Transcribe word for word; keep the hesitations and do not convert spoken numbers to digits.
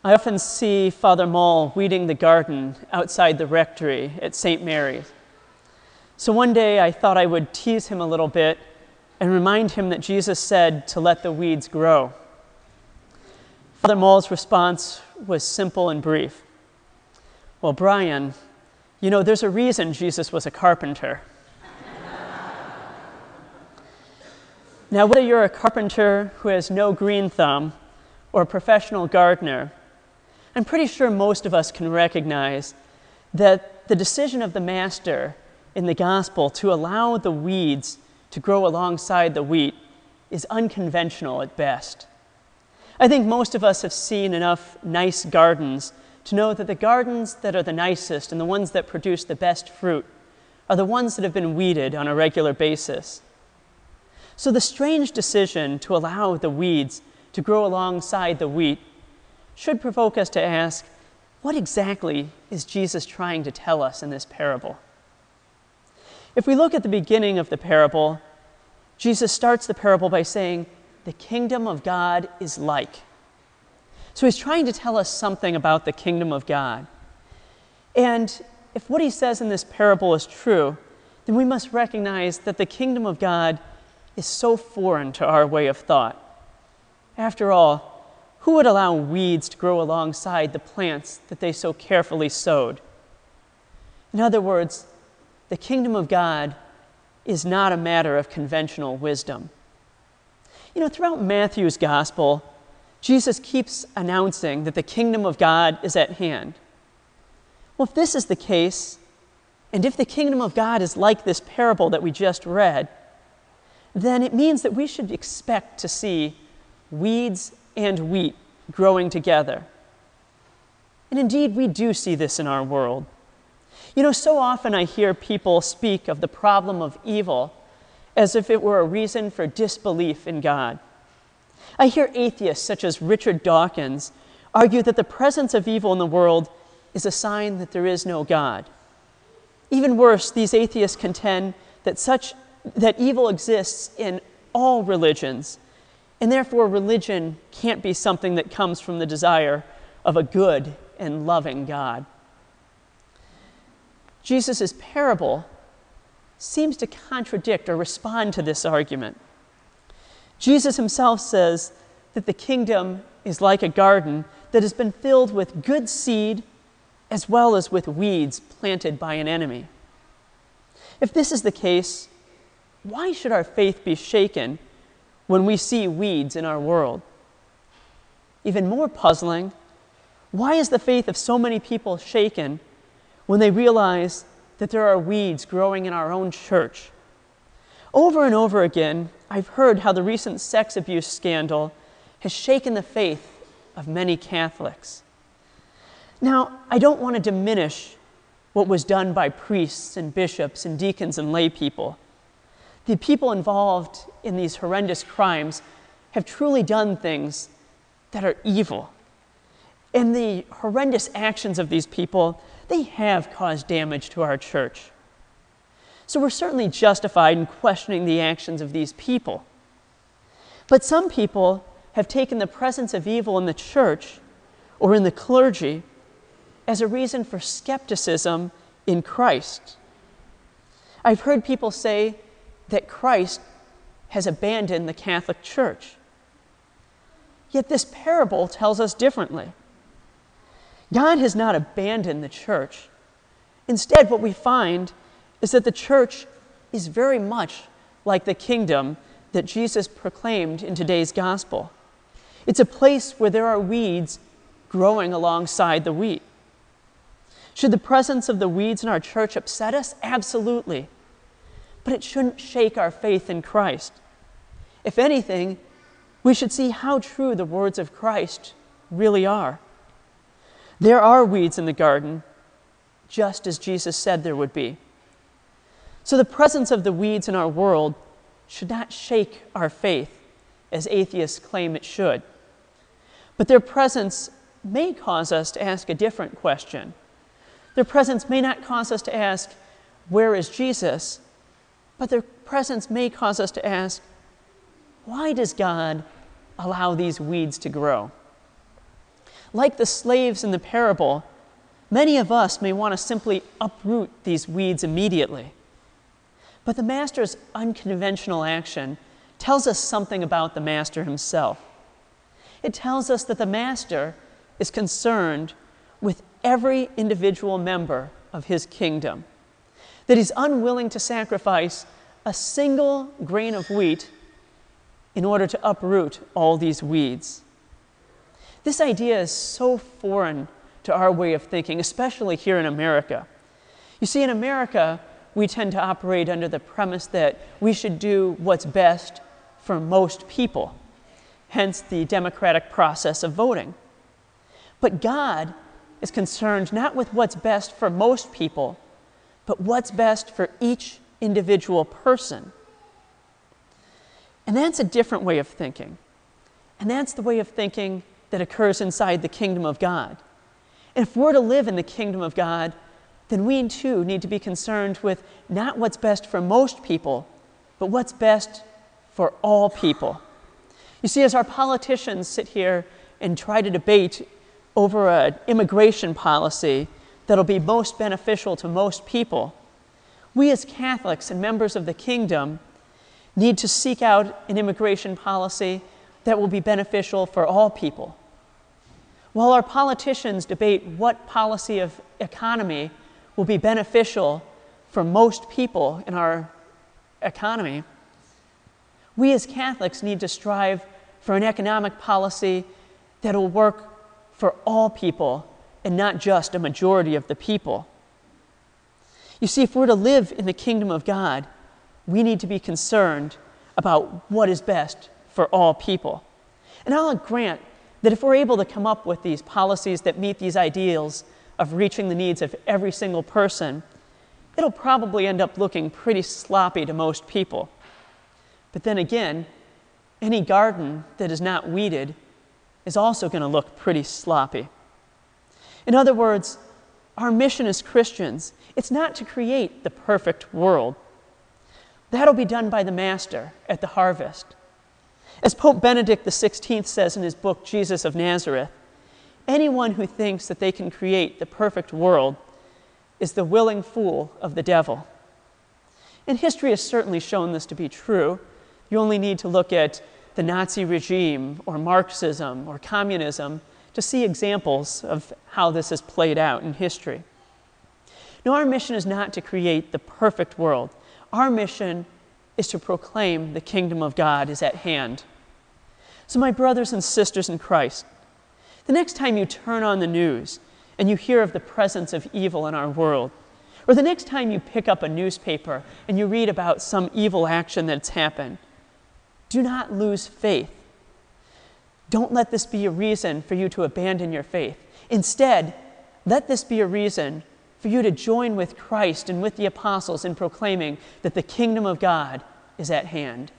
I often see Father Moll weeding the garden outside the rectory at Saint Mary's. So one day I thought I would tease him a little bit and remind him that Jesus said to let the weeds grow. Father Moll's response was simple and brief. Well, Brian, you know, there's a reason Jesus was a carpenter. Now, whether you're a carpenter who has no green thumb or a professional gardener, I'm pretty sure most of us can recognize that the decision of the Master in the gospel to allow the weeds to grow alongside the wheat is unconventional at best. I think most of us have seen enough nice gardens to know that the gardens that are the nicest and the ones that produce the best fruit are the ones that have been weeded on a regular basis. So the strange decision to allow the weeds to grow alongside the wheat should provoke us to ask, what exactly is Jesus trying to tell us in this parable? If we look at the beginning of the parable, Jesus starts the parable by saying, the kingdom of God is like. So he's trying to tell us something about the kingdom of God. And if what he says in this parable is true, then we must recognize that the kingdom of God is so foreign to our way of thought. After all, who would allow weeds to grow alongside the plants that they so carefully sowed? In other words, the kingdom of God is not a matter of conventional wisdom. You know, throughout Matthew's gospel, Jesus keeps announcing that the kingdom of God is at hand. Well, if this is the case, and if the kingdom of God is like this parable that we just read, then it means that we should expect to see weeds and wheat growing together. And indeed, we do see this in our world. You know, so often I hear people speak of the problem of evil as if it were a reason for disbelief in God. I hear atheists such as Richard Dawkins argue that the presence of evil in the world is a sign that there is no God. Even worse, these atheists contend that such that evil exists in all religions, and therefore religion can't be something that comes from the desire of a good and loving God. Jesus' parable seems to contradict or respond to this argument. Jesus himself says that the kingdom is like a garden that has been filled with good seed as well as with weeds planted by an enemy. If this is the case, why should our faith be shaken when we see weeds in our world? Even more puzzling, why is the faith of so many people shaken when they realize that there are weeds growing in our own church? Over and over again, I've heard how the recent sex abuse scandal has shaken the faith of many Catholics. Now, I don't want to diminish what was done by priests and bishops and deacons and lay people. The people involved in these horrendous crimes have truly done things that are evil. And the horrendous actions of these people, they have caused damage to our church. So we're certainly justified in questioning the actions of these people. But some people have taken the presence of evil in the church or in the clergy as a reason for skepticism in Christ. I've heard people say that Christ has abandoned the Catholic Church. Yet this parable tells us differently. God has not abandoned the church. Instead, what we find is that the church is very much like the kingdom that Jesus proclaimed in today's gospel. It's a place where there are weeds growing alongside the wheat. Should the presence of the weeds in our church upset us? Absolutely. But it shouldn't shake our faith in Christ. If anything, we should see how true the words of Christ really are. There are weeds in the garden, just as Jesus said there would be. So the presence of the weeds in our world should not shake our faith, as atheists claim it should. But their presence may cause us to ask a different question. Their presence may not cause us to ask, where is Jesus? But their presence may cause us to ask, why does God allow these weeds to grow? Like the slaves in the parable, many of us may want to simply uproot these weeds immediately. But the master's unconventional action tells us something about the master himself. It tells us that the master is concerned with every individual member of his kingdom, that he's unwilling to sacrifice a single grain of wheat in order to uproot all these weeds. This idea is so foreign to our way of thinking, especially here in America. You see, in America, we tend to operate under the premise that we should do what's best for most people, hence the democratic process of voting. But God is concerned not with what's best for most people, but what's best for each individual person. And that's a different way of thinking. And that's the way of thinking that occurs inside the kingdom of God. And if we're to live in the kingdom of God, then we too need to be concerned with not what's best for most people, but what's best for all people. You see, as our politicians sit here and try to debate over an immigration policy that'll be most beneficial to most people, we as Catholics and members of the kingdom need to seek out an immigration policy that will be beneficial for all people. While our politicians debate what policy of economy will be beneficial for most people in our economy, we as Catholics need to strive for an economic policy that will work for all people and not just a majority of the people. You see, if we're to live in the kingdom of God, we need to be concerned about what is best for all people. And I'll grant that if we're able to come up with these policies that meet these ideals of reaching the needs of every single person, it'll probably end up looking pretty sloppy to most people. But then again, any garden that is not weeded is also going to look pretty sloppy. In other words, our mission as Christians, it's not to create the perfect world. That'll be done by the Master at the harvest. As Pope Benedict the sixteenth says in his book, Jesus of Nazareth, anyone who thinks that they can create the perfect world is the willing fool of the devil. And history has certainly shown this to be true. You only need to look at the Nazi regime or Marxism or communism to see examples of how this has played out in history. Now, our mission is not to create the perfect world. Our mission is to proclaim the kingdom of God is at hand. So, my brothers and sisters in Christ, the next time you turn on the news and you hear of the presence of evil in our world, or the next time you pick up a newspaper and you read about some evil action that's happened, do not lose faith. Don't let this be a reason for you to abandon your faith. Instead, let this be a reason for you to join with Christ and with the apostles in proclaiming that the kingdom of God is at hand.